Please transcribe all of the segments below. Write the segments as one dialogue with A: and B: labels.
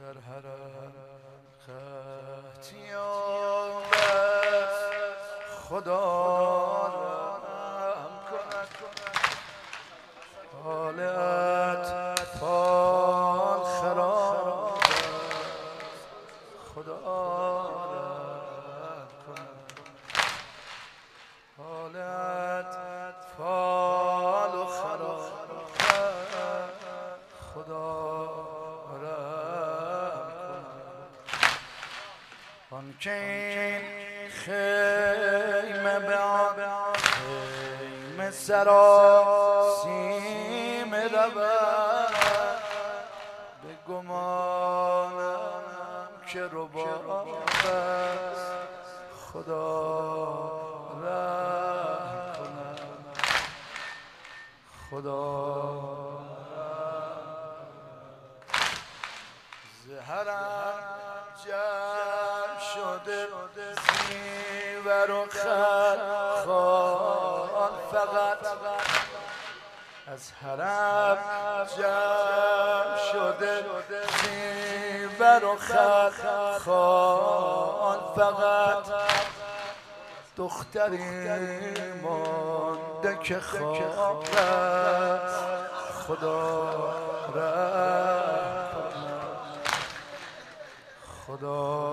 A: در حرم خطی آمد خدا رحم کند حال اطفال خراب خدا رحم کند حال اطفال خراب خدا آن که این خیمه به آن خیمه سراسیم رود به گمانم که رباب است خدا رحم کند خدا زهرم جمع شده زیور و خلخال فقط از حرم جمع شده زیور و خلخال فقط دختری مانده که خواب است خدا رحم کند خدا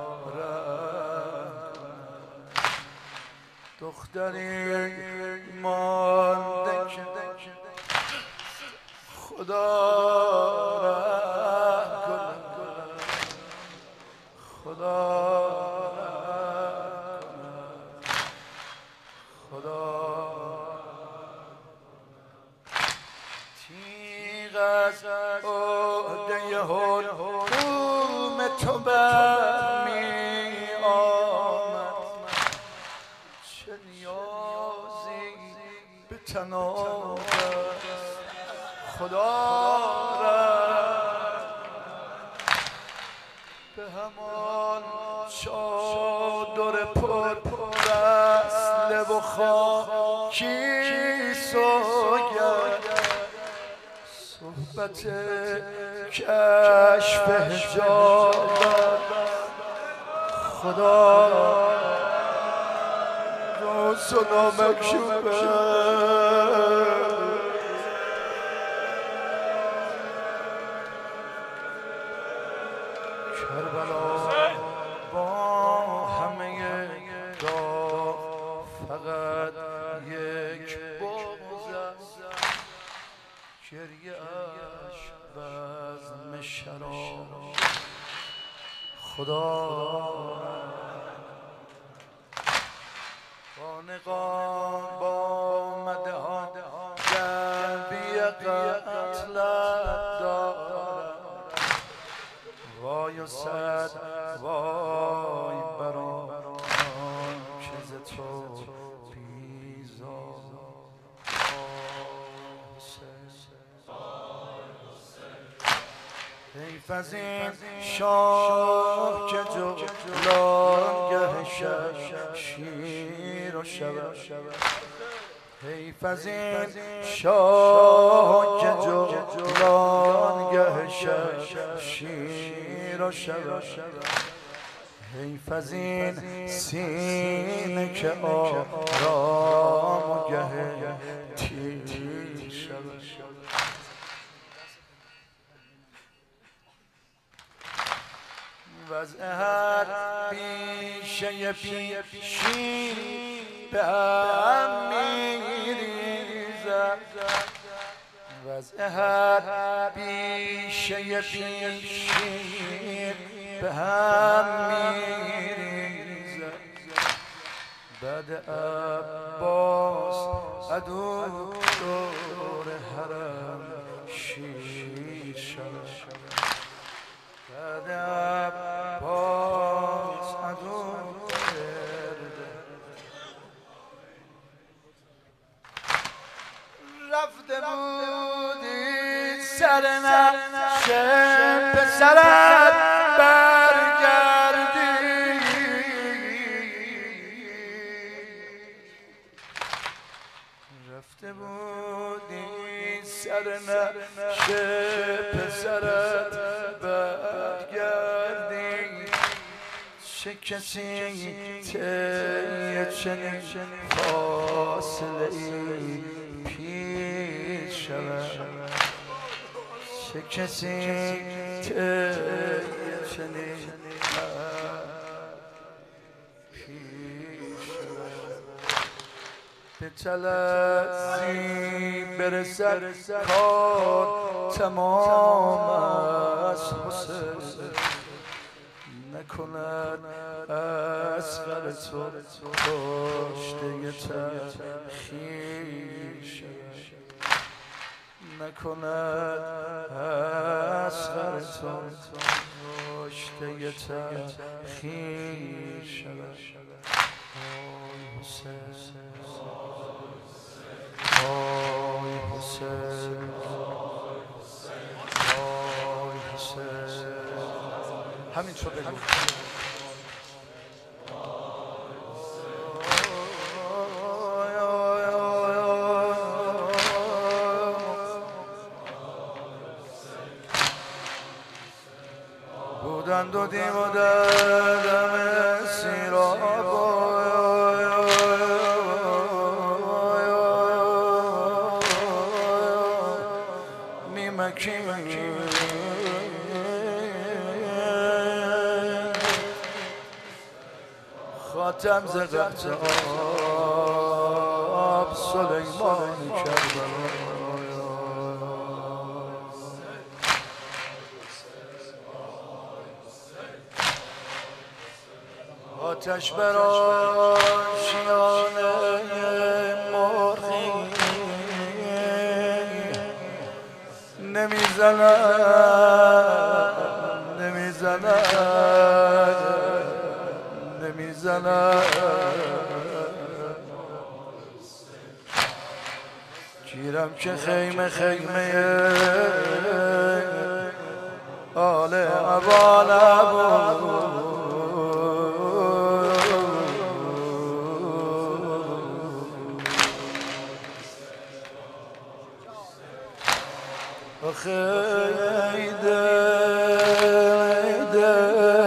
A: رحم دختری مانده که خدا رحم کند خدا رحم کند خدا تیغ از عهده حلقوم تو برمی آمد چه نیازی به تناب خدا رحم به همان چادر پر اسلحه و خاکی سوگند صحبت کشف حجاب خدا روز و نامکشوبه کربلا با همه گاه فقط یک بغض است گریه اش بزم شراب خدا خانقان با مده ها جنبی قتل دارد وای و صد وای بران که ز تو بیزار حیف از این شاه که جولانگه شیر و شود حیف از این شاه که جولانگه شیر و شود حیف از این سینه که آرام و گه تیر شود وضع هر بیشه پیشی به هم میریزد وضع هر بیشه پیشی به هم میریزد بعد عباس عدو دور حرم شیر شود بعد عباس عدو رفته بودی سر نقش پسرت برگردی رفته بودی سر نقش پسرت برگردی چه کسی طی چنین فاصله ای پیش شود چه کسی طی چنین پیش شود به تلقی برسد کار تمام از حسن نکند اصغر تو کشته تخیش نکند اصغر تو کشته تخیش آی حسین آی حسین آی حسین همین شو بگو بودند و دیم و دردم سیراب میمکیم خاتم زدت آب سلیمان کربلا آتش بر آشیانه مرغی نمیزند گیرم که خیمه آل عبا نبود آخه ایده